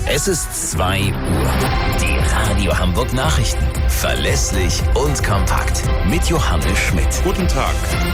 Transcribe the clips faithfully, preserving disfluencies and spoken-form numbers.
Es ist zwei Uhr. Die Radio Hamburg Nachrichten. Verlässlich und kompakt. Mit Johannes Schmidt. Guten Tag.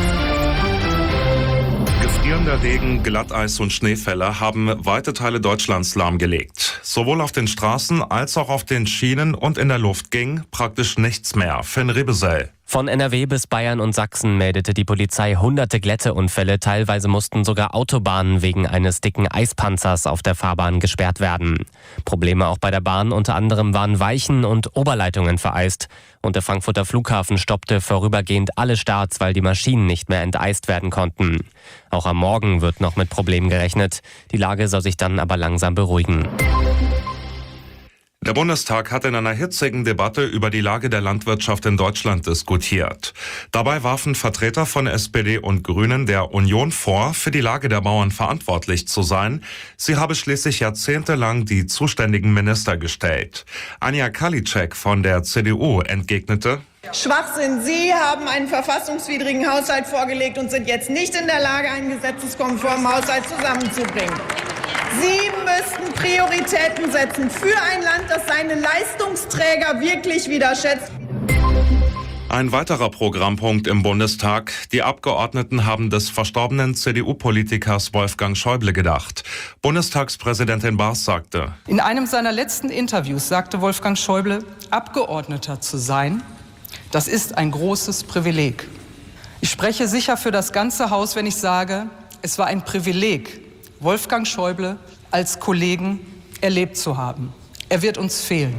Gefrierender Regen, Glatteis und Schneefälle haben weite Teile Deutschlands lahmgelegt. Sowohl auf den Straßen als auch auf den Schienen und in der Luft ging praktisch nichts mehr. Finn Rebesell. Von N R W bis Bayern und Sachsen meldete die Polizei hunderte Glätteunfälle. Teilweise mussten sogar Autobahnen wegen eines dicken Eispanzers auf der Fahrbahn gesperrt werden. Probleme auch bei der Bahn. Unter anderem waren Weichen und Oberleitungen vereist. Und der Frankfurter Flughafen stoppte vorübergehend alle Starts, weil die Maschinen nicht mehr enteist werden konnten. Auch am Morgen wird noch mit Problemen gerechnet. Die Lage soll sich dann aber langsam beruhigen. Der Bundestag hat in einer hitzigen Debatte über die Lage der Landwirtschaft in Deutschland diskutiert. Dabei warfen Vertreter von S P D und Grünen der Union vor, für die Lage der Bauern verantwortlich zu sein. Sie habe schließlich jahrzehntelang die zuständigen Minister gestellt. Anja Karliczek von der C D U entgegnete: Schwachsinn. Sie haben einen verfassungswidrigen Haushalt vorgelegt und sind jetzt nicht in der Lage, einen gesetzeskonformen Haushalt zusammenzubringen. Sie müssten Prioritäten setzen für ein Land, das seine Leistungsträger wirklich wieder schätzt. Ein weiterer Programmpunkt im Bundestag. Die Abgeordneten haben des verstorbenen C D U-Politikers Wolfgang Schäuble gedacht. Bundestagspräsidentin Baas sagte: In einem seiner letzten Interviews sagte Wolfgang Schäuble, Abgeordneter zu sein, das ist ein großes Privileg. Ich spreche sicher für das ganze Haus, wenn ich sage, es war ein Privileg, Wolfgang Schäuble als Kollegen erlebt zu haben. Er wird uns fehlen.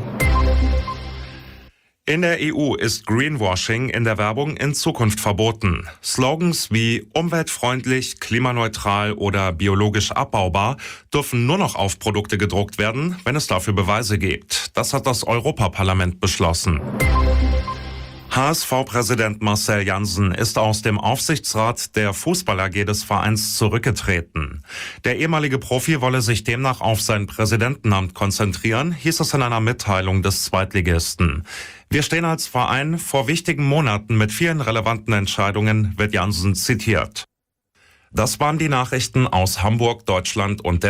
In der E U ist Greenwashing in der Werbung in Zukunft verboten. Slogans wie umweltfreundlich, klimaneutral oder biologisch abbaubar dürfen nur noch auf Produkte gedruckt werden, wenn es dafür Beweise gibt. Das hat das Europaparlament beschlossen. H S V-Präsident Marcel Jansen ist aus dem Aufsichtsrat der Fußball-A G des Vereins zurückgetreten. Der ehemalige Profi wolle sich demnach auf sein Präsidentenamt konzentrieren, hieß es in einer Mitteilung des Zweitligisten. Wir stehen als Verein vor wichtigen Monaten mit vielen relevanten Entscheidungen, wird Jansen zitiert. Das waren die Nachrichten aus Hamburg, Deutschland und der